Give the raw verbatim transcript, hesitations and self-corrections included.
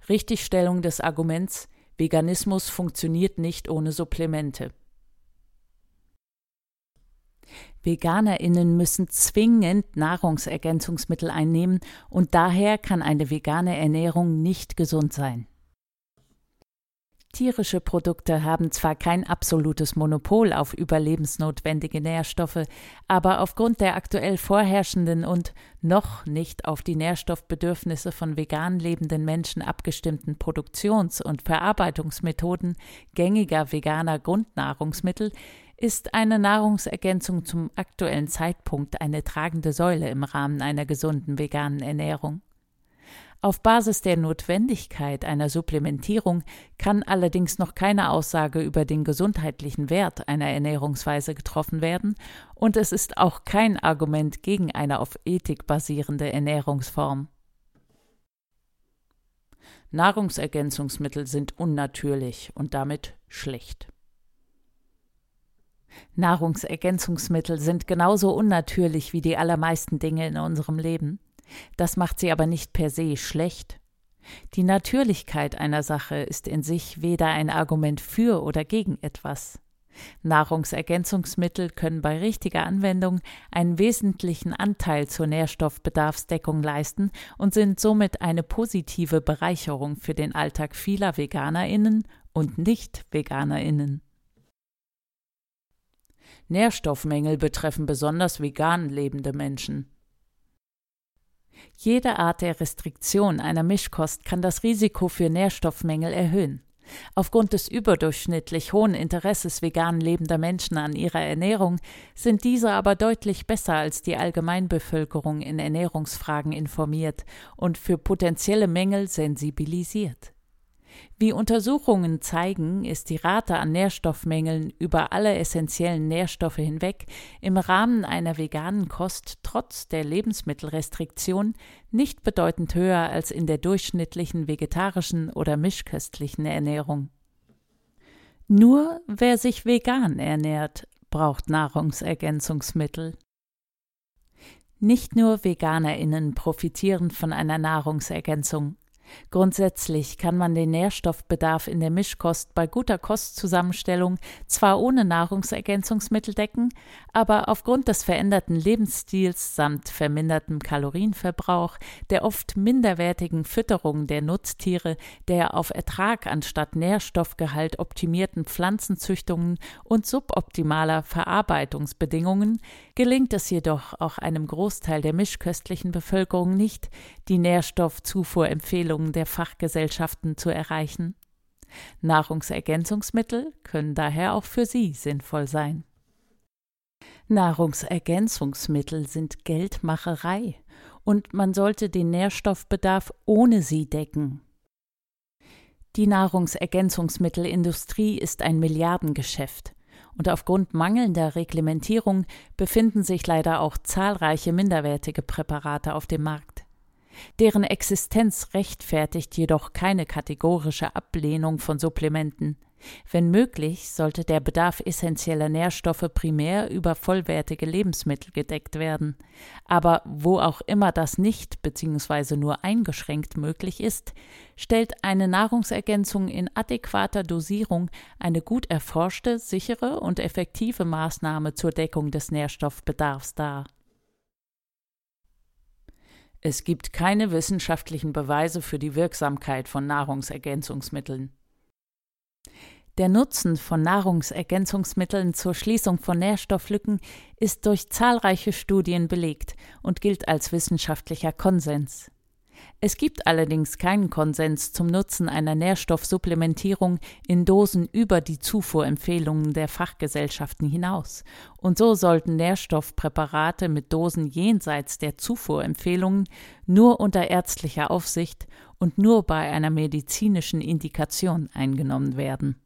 Richtigstellung des Arguments, Veganismus funktioniert nicht ohne Supplemente. VeganerInnen müssen zwingend Nahrungsergänzungsmittel einnehmen und daher kann eine vegane Ernährung nicht gesund sein. Tierische Produkte haben zwar kein absolutes Monopol auf überlebensnotwendige Nährstoffe, aber aufgrund der aktuell vorherrschenden und noch nicht auf die Nährstoffbedürfnisse von vegan lebenden Menschen abgestimmten Produktions- und Verarbeitungsmethoden gängiger veganer Grundnahrungsmittel ist eine Nahrungsergänzung zum aktuellen Zeitpunkt eine tragende Säule im Rahmen einer gesunden veganen Ernährung. Auf Basis der Notwendigkeit einer Supplementierung kann allerdings noch keine Aussage über den gesundheitlichen Wert einer Ernährungsweise getroffen werden und es ist auch kein Argument gegen eine auf Ethik basierende Ernährungsform. Nahrungsergänzungsmittel sind unnatürlich und damit schlecht. Nahrungsergänzungsmittel sind genauso unnatürlich wie die allermeisten Dinge in unserem Leben. Das macht sie aber nicht per se schlecht. Die Natürlichkeit einer Sache ist in sich weder ein Argument für oder gegen etwas. Nahrungsergänzungsmittel können bei richtiger Anwendung einen wesentlichen Anteil zur Nährstoffbedarfsdeckung leisten und sind somit eine positive Bereicherung für den Alltag vieler VeganerInnen und Nicht-VeganerInnen. Nährstoffmängel betreffen besonders vegan lebende Menschen. Jede Art der Restriktion einer Mischkost kann das Risiko für Nährstoffmängel erhöhen. Aufgrund des überdurchschnittlich hohen Interesses vegan lebender Menschen an ihrer Ernährung sind diese aber deutlich besser als die Allgemeinbevölkerung in Ernährungsfragen informiert und für potenzielle Mängel sensibilisiert. Wie Untersuchungen zeigen, ist die Rate an Nährstoffmängeln über alle essentiellen Nährstoffe hinweg im Rahmen einer veganen Kost trotz der Lebensmittelrestriktion nicht bedeutend höher als in der durchschnittlichen vegetarischen oder mischköstlichen Ernährung. Nur wer sich vegan ernährt, braucht Nahrungsergänzungsmittel. Nicht nur VeganerInnen profitieren von einer Nahrungsergänzung. Grundsätzlich kann man den Nährstoffbedarf in der Mischkost bei guter Kostzusammenstellung zwar ohne Nahrungsergänzungsmittel decken, aber aufgrund des veränderten Lebensstils samt vermindertem Kalorienverbrauch, der oft minderwertigen Fütterung der Nutztiere, der auf Ertrag anstatt Nährstoffgehalt optimierten Pflanzenzüchtungen und suboptimaler Verarbeitungsbedingungen gelingt es jedoch auch einem Großteil der mischköstlichen Bevölkerung nicht, die Nährstoffzufuhrempfehlungen der Fachgesellschaften zu erreichen. Nahrungsergänzungsmittel können daher auch für sie sinnvoll sein. Nahrungsergänzungsmittel sind Geldmacherei und man sollte den Nährstoffbedarf ohne sie decken. Die Nahrungsergänzungsmittelindustrie ist ein Milliardengeschäft. Und aufgrund mangelnder Reglementierung befinden sich leider auch zahlreiche minderwertige Präparate auf dem Markt. Deren Existenz rechtfertigt jedoch keine kategorische Ablehnung von Supplementen. Wenn möglich, sollte der Bedarf essentieller Nährstoffe primär über vollwertige Lebensmittel gedeckt werden. Aber wo auch immer das nicht bzw. nur eingeschränkt möglich ist, stellt eine Nahrungsergänzung in adäquater Dosierung eine gut erforschte, sichere und effektive Maßnahme zur Deckung des Nährstoffbedarfs dar. Es gibt keine wissenschaftlichen Beweise für die Wirksamkeit von Nahrungsergänzungsmitteln. Der Nutzen von Nahrungsergänzungsmitteln zur Schließung von Nährstofflücken ist durch zahlreiche Studien belegt und gilt als wissenschaftlicher Konsens. Es gibt allerdings keinen Konsens zum Nutzen einer Nährstoffsupplementierung in Dosen über die Zufuhrempfehlungen der Fachgesellschaften hinaus. Und so sollten Nährstoffpräparate mit Dosen jenseits der Zufuhrempfehlungen nur unter ärztlicher Aufsicht und nur bei einer medizinischen Indikation eingenommen werden.